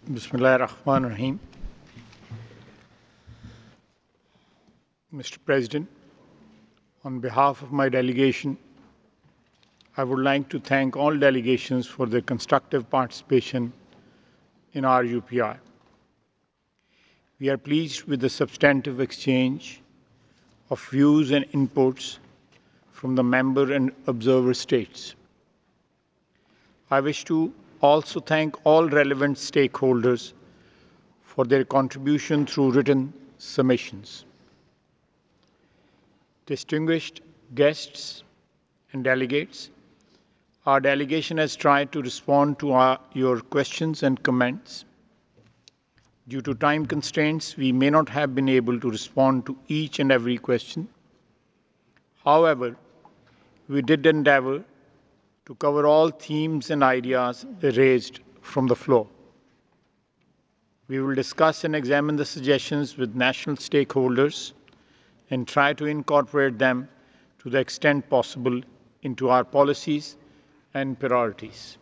Bismillah ar-Rahman ar-Rahim. Mr. President, on behalf of my delegation, I would like to thank all delegations for their constructive participation in our UPR. We are pleased with the substantive exchange of views and inputs from the member and observer states. I wish to also thank all relevant stakeholders for their contribution through written submissions. Distinguished guests and delegates, our delegation has tried to respond to your questions and comments. Due to time constraints, we may not have been able to respond to each and every question. However, we did endeavor to cover all themes and ideas raised from the floor. We will discuss and examine the suggestions with national stakeholders and try to incorporate them to the extent possible into our policies and priorities.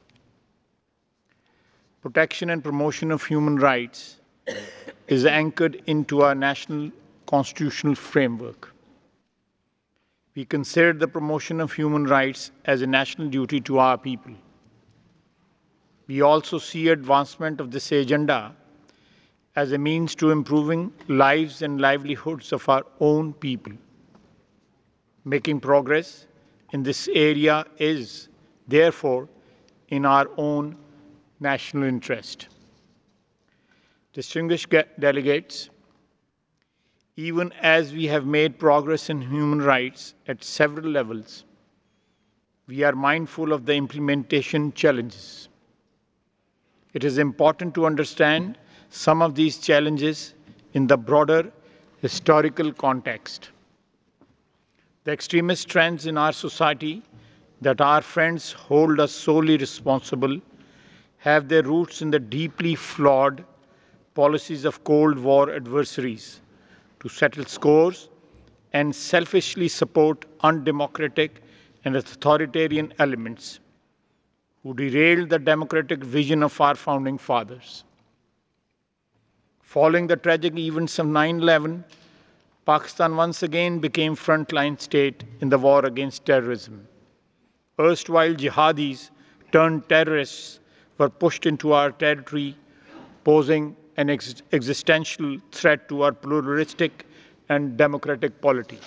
Protection and promotion of human rights is anchored into our national constitutional framework. We consider the promotion of human rights as a national duty to our people. We also see advancement of this agenda as a means to improving lives and livelihoods of our own people. Making progress in this area is, therefore, in our own national interest. Distinguished delegates, even as we have made progress in human rights at several levels, we are mindful of the implementation challenges. It is important to understand some of these challenges in the broader historical context. The extremist trends in our society that our friends hold us solely responsible have their roots in the deeply flawed policies of Cold War adversaries to settle scores and selfishly support undemocratic and authoritarian elements who derailed the democratic vision of our founding fathers. Following the tragic events of 9/11, Pakistan once again became frontline state in the war against terrorism. Erstwhile jihadis turned terrorists were pushed into our territory, posing an existential threat to our pluralistic and democratic polity.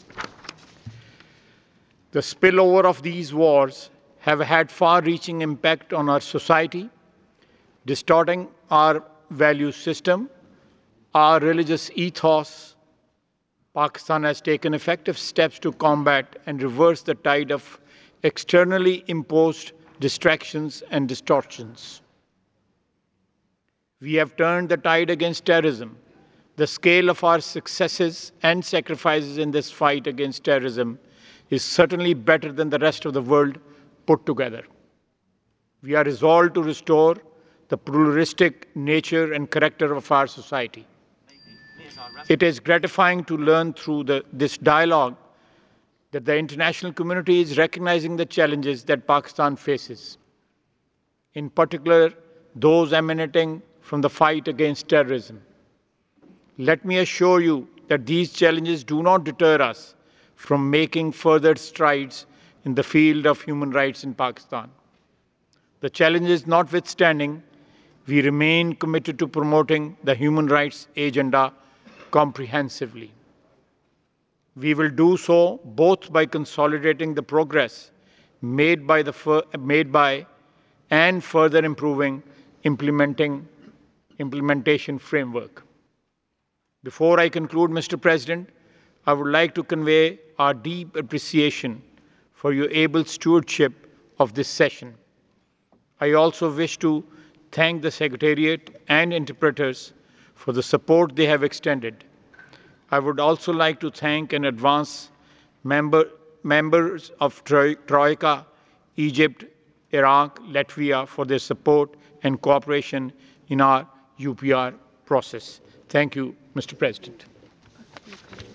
The spillover of these wars have had far-reaching impact on our society, distorting our value system, our religious ethos. Pakistan has taken effective steps to combat and reverse the tide of externally imposed distractions and distortions. We have turned the tide against terrorism. The scale of our successes and sacrifices in this fight against terrorism is certainly better than the rest of the world put together. We are resolved to restore the pluralistic nature and character of our society. It is gratifying to learn through this dialogue that the international community is recognizing the challenges that Pakistan faces, in particular those emanating from the fight against terrorism. Let me assure you that these challenges do not deter us from making further strides in the field of human rights in Pakistan. The challenges notwithstanding, we remain committed to promoting the human rights agenda comprehensively. We will do so both by consolidating the progress made by and further improving implementation framework. Before I conclude, Mr. President, I would like to convey our deep appreciation for your able stewardship of this session. I also wish to thank the Secretariat and interpreters for the support they have extended. I would also like to thank in advance members of Troika, Egypt, Iraq, Latvia for their support and cooperation in our UPR process. Thank you, Mr. President.